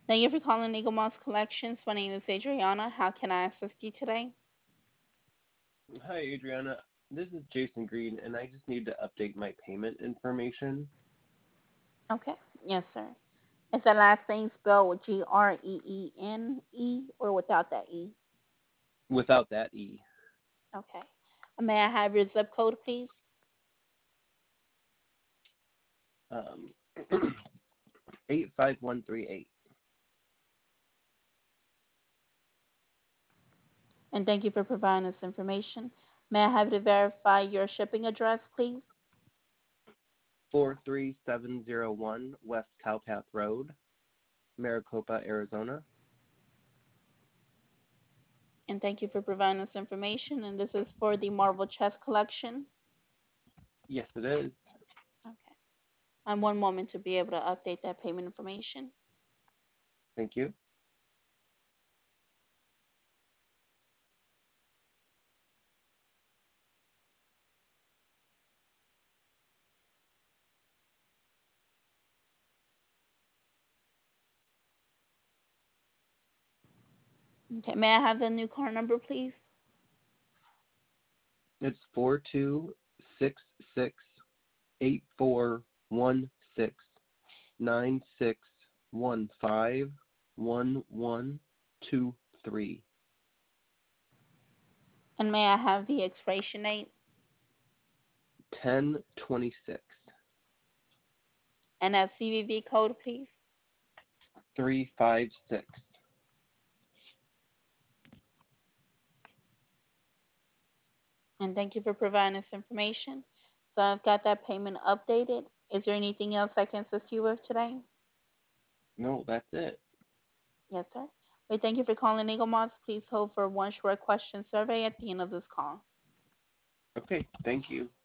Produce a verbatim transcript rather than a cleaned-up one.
Thank you for calling Eagle Moss Collections. My name is Adriana. How can I assist you today? Hi, Adriana. This is Jason Green, and I just need to update my payment information Okay. Yes, sir. Is that last name spelled G R E E N E or without that E? without that E. Okay. May I have your zip code, please? Um, eight five one three eight. And thank you for providing this information. May I have you to verify your shipping address, please? four three seven zero one West Cowpath Road, Maricopa, Arizona. And thank you for providing this information. And this is for the Marvel Chess Collection. Yes, it is. Okay. I'm one moment to be able to update that payment information. Thank you. Okay. May I have the new card number, please? It's four two six six eight four one six nine six one five one one two three. And may I have the expiration date Ten twenty six. and that C V V code, please? Three five six. And thank you for providing this information. So I've got that payment updated. Is there anything else I can assist you with today? No, that's it. Yes, sir. We thank you for calling Eagle Moss. Please hold for one short question survey at the end of this call. Okay, thank you.